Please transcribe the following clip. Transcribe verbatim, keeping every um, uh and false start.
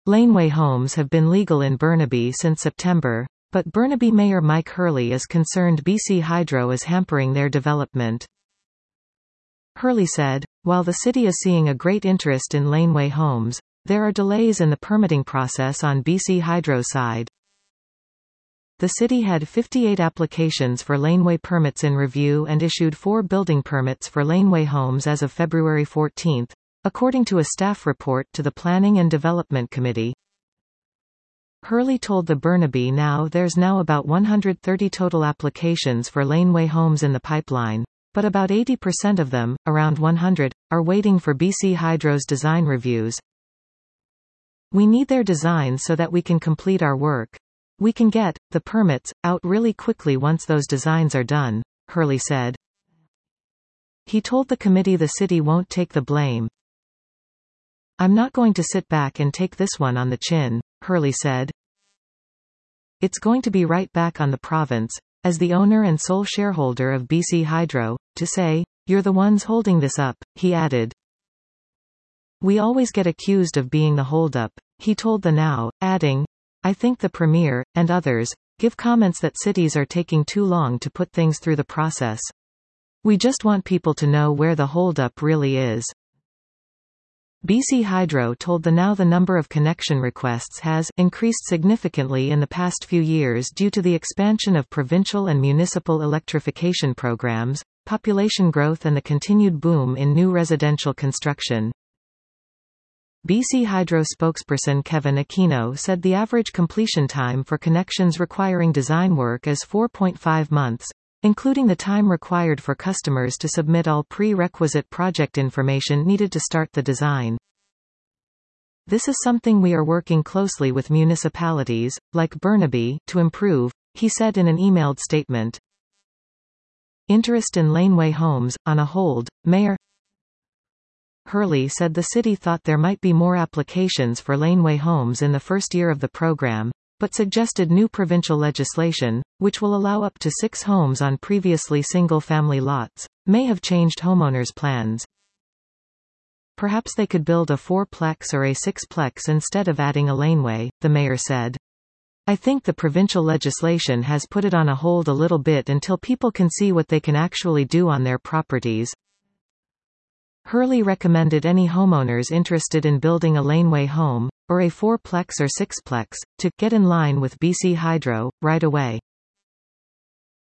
Laneway homes have been legal in Burnaby since September, but Burnaby Mayor Mike Hurley is concerned B C Hydro is hampering their development. Hurley said, "While the city is seeing a great interest in laneway homes, there are delays in the permitting process on B C Hydro's side." The city had fifty-eight applications for laneway permits in review and issued four building permits for laneway homes as of February fourteenth, according to a staff report to the Planning and Development Committee. Hurley told the Burnaby Now there's now about one hundred thirty total applications for laneway homes in the pipeline, but about eighty percent of them, around one hundred, are waiting for B C Hydro's design reviews. "We need their designs so that we can complete our work. We can get the permits out really quickly once those designs are done," Hurley said. He told the committee the city won't take the blame. "I'm not going to sit back and take this one on the chin," Hurley said. "It's going to be right back on the province, as the owner and sole shareholder of B C Hydro, to say, 'You're the ones holding this up,'" he added. "We always get accused of being the holdup," he told the Now, adding, "I think the Premier, and others, give comments that cities are taking too long to put things through the process. We just want people to know where the holdup really is." B C Hydro told the Now the number of connection requests has increased significantly in the past few years due to the expansion of provincial and municipal electrification programs, population growth and the continued boom in new residential construction. B C Hydro spokesperson Kevin Aquino said the average completion time for connections requiring design work is four point five months, including the time required for customers to submit all pre-requisite project information needed to start the design. "This is something we are working closely with municipalities, like Burnaby, to improve," he said in an emailed statement. Interest in laneway homes, on a hold, Mayor Hurley said the city thought there might be more applications for laneway homes in the first year of the program, but suggested new provincial legislation, which will allow up to six homes on previously single-family lots, may have changed homeowners' plans. "Perhaps they could build a four-plex or a six-plex instead of adding a laneway," the mayor said. "I think the provincial legislation has put it on a hold a little bit until people can see what they can actually do on their properties." Hurley recommended any homeowners interested in building a laneway home, or a four-plex or six-plex, to get in line with B C Hydro right away.